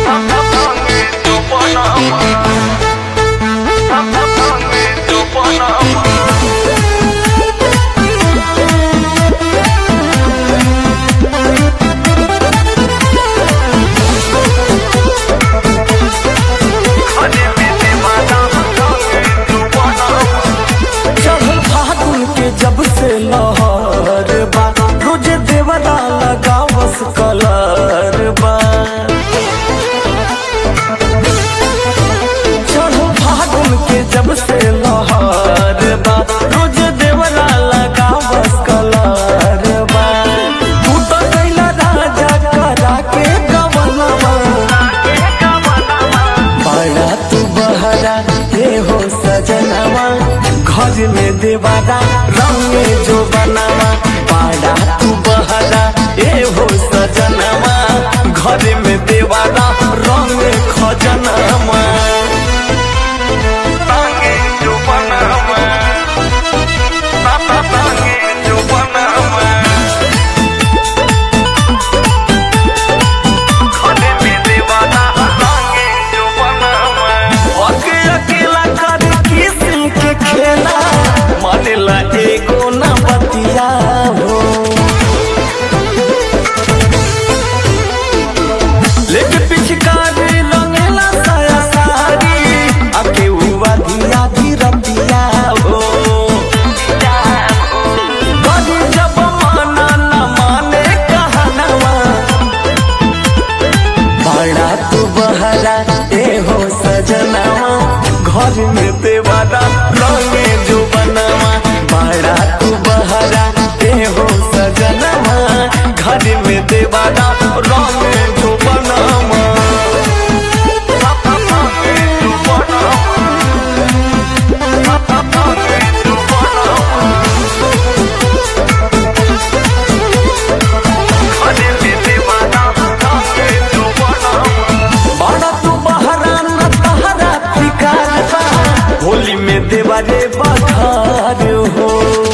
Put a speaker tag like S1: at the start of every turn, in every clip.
S1: जब से लहर बा रोज देवरा लगावस कलर बा चढ़ो फागुन के जब से लहर बा रोज देवरा लगावस कलर बा तू तो कैला राजा करा के गवनवा बड़ा तू बहरा हे हो सजनवा घर में देवारा रंग जो बनावा पाड़ा तू बहरा ए हो सजनवा घर में देवारा रंग खजनवा जो बनावा जो बनावा घर में देवारा रंग जो बनावा अकेला कर किस्म के खेला मानेला एगो ना बतिया हो लेके पिचकारी लंगेला साया सारी आके हुआ धिया धीरतिया हो बड़ी जब माना न माने कहनवा बड़ा तू बहरा ए हो सजनवा घर में देवारा रंगे जो बनवा बड़ा तू बहरा ए हो सजनवा घर में देवारा रंगे जो बनवा बड़ा तू बहरा न तहरा फिकार बा होली में देवारे बधार हो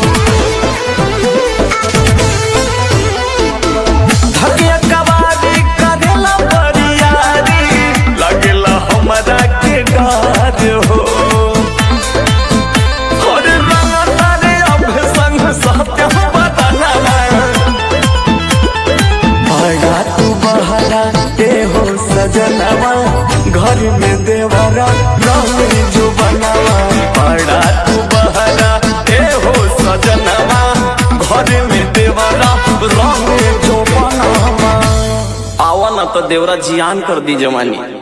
S1: धकिया कवारी करेला बरियारी लगेला हमरा के गार हो और रंग तारे अब संग सत्य बदनवा बड़ा तू बहरा ए हो सजनवा घर में देवरा रंग जो बनावा बड़ा तू बहरा ए हो सजनवा घर में देवरा रंग जो बनावा आवा ना तो देवरा जियान कर दी जवानी।